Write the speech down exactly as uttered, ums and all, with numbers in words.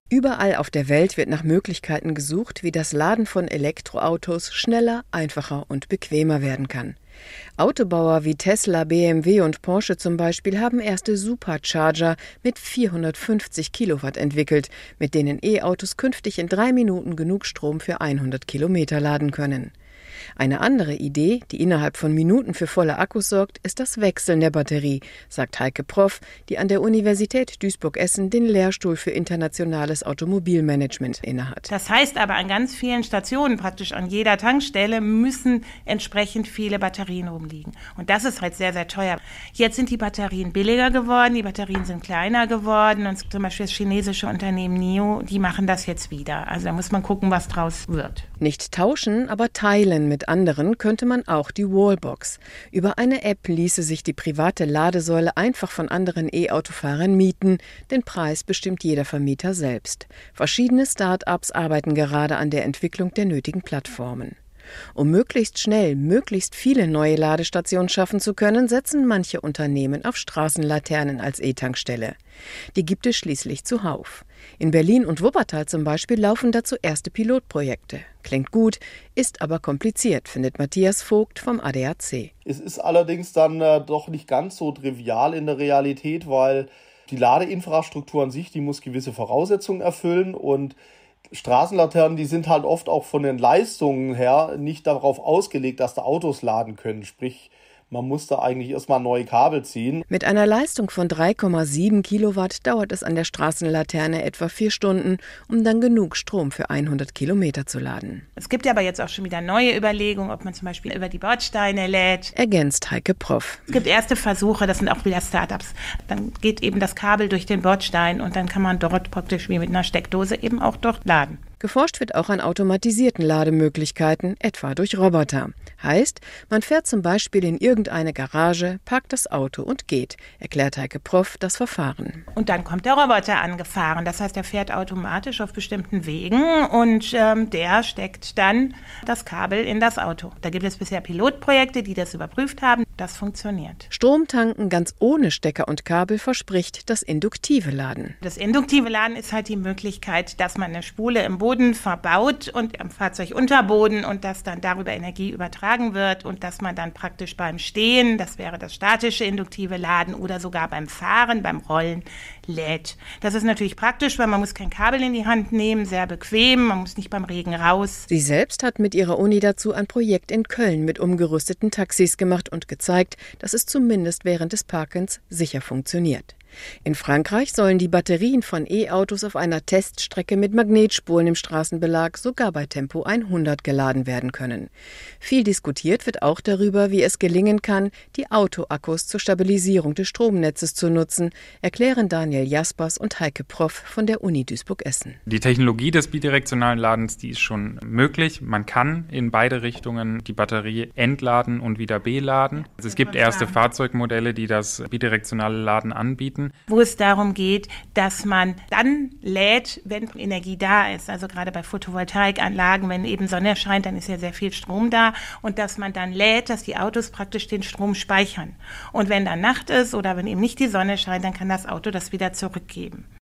Überall auf der Welt wird nach Möglichkeiten gesucht, wie das Laden von Elektroautos schneller, einfacher und bequemer werden kann. Autobauer wie Tesla, B M W und Porsche zum Beispiel haben erste Supercharger mit vierhundertfünfzig Kilowatt entwickelt, mit denen E-Autos künftig in drei Minuten genug Strom für hundert Kilometer laden können. Eine andere Idee, die innerhalb von Minuten für volle Akkus sorgt, ist das Wechseln der Batterie, sagt Heike Proff, die an der Universität Duisburg-Essen den Lehrstuhl für internationales Automobilmanagement innehat. Das heißt aber, an ganz vielen Stationen, praktisch an jeder Tankstelle, müssen entsprechend viele Batterien rumliegen. Und das ist halt sehr, sehr teuer. Jetzt sind die Batterien billiger geworden, die Batterien sind kleiner geworden und zum Beispiel das chinesische Unternehmen NIO, die machen das jetzt wieder. Also da muss man gucken, was draus wird. Nicht tauschen, aber teilen mit anderen könnte man auch die Wallbox. Über eine App ließe sich die private Ladesäule einfach von anderen E-Autofahrern mieten. Den Preis bestimmt jeder Vermieter selbst. Verschiedene Start-ups arbeiten gerade an der Entwicklung der nötigen Plattformen. Um möglichst schnell möglichst viele neue Ladestationen schaffen zu können, setzen manche Unternehmen auf Straßenlaternen als E-Tankstelle. Die gibt es schließlich zuhauf. In Berlin und Wuppertal zum Beispiel laufen dazu erste Pilotprojekte. Klingt gut, ist aber kompliziert, findet Matthias Vogt vom A D A C. Es ist allerdings dann äh, doch nicht ganz so trivial in der Realität, weil die Ladeinfrastruktur an sich, die muss gewisse Voraussetzungen erfüllen und Straßenlaternen, die sind halt oft auch von den Leistungen her nicht darauf ausgelegt, dass da Autos laden können. Sprich, man muss da eigentlich erstmal neue Kabel ziehen. Mit einer Leistung von drei Komma sieben Kilowatt dauert es an der Straßenlaterne etwa vier Stunden, um dann genug Strom für hundert Kilometer zu laden. Es gibt ja aber jetzt auch schon wieder neue Überlegungen, ob man zum Beispiel über die Bordsteine lädt. Ergänzt Heike Proff. Es gibt erste Versuche, das sind auch wieder Startups. Dann geht eben das Kabel durch den Bordstein und dann kann man dort praktisch wie mit einer Steckdose eben auch dort laden. Geforscht wird auch an automatisierten Lademöglichkeiten, etwa durch Roboter. Heißt, man fährt zum Beispiel in irgendeine Garage, parkt das Auto und geht, erklärt Heike Proff das Verfahren. Und dann kommt der Roboter angefahren. Das heißt, er fährt automatisch auf bestimmten Wegen und ähm, der steckt dann das Kabel in das Auto. Da gibt es bisher Pilotprojekte, die das überprüft haben. Das funktioniert. Stromtanken ganz ohne Stecker und Kabel verspricht das induktive Laden. Das induktive Laden ist halt die Möglichkeit, dass man eine Spule im Boden verbaut und am Fahrzeugunterboden und dass dann darüber Energie übertragen wird und dass man dann praktisch beim Stehen, das wäre das statische induktive Laden oder sogar beim Fahren, beim Rollen lädt. Das ist natürlich praktisch, weil man muss kein Kabel in die Hand nehmen, sehr bequem, man muss nicht beim Regen raus. Sie selbst hat mit ihrer Uni dazu ein Projekt in Köln mit umgerüsteten Taxis gemacht und gezeigt, dass es zumindest während des Parkens sicher funktioniert. In Frankreich sollen die Batterien von E-Autos auf einer Teststrecke mit Magnetspulen im Straßenbelag sogar bei Tempo hundert geladen werden können. Viel diskutiert wird auch darüber, wie es gelingen kann, die Autoakkus zur Stabilisierung des Stromnetzes zu nutzen, erklären Daniel Jaspers und Heike Proff von der Uni Duisburg-Essen. Die Technologie des bidirektionalen Ladens, die ist schon möglich. Man kann in beide Richtungen die Batterie entladen und wieder beladen. Also es gibt erste Fahrzeugmodelle, die das bidirektionale Laden anbieten. Wo es darum geht, dass man dann lädt, wenn Energie da ist. Also gerade bei Photovoltaikanlagen, wenn eben Sonne scheint, dann ist ja sehr viel Strom da. Und dass man dann lädt, dass die Autos praktisch den Strom speichern. Und wenn dann Nacht ist oder wenn eben nicht die Sonne scheint, dann kann das Auto das wieder zurückgeben.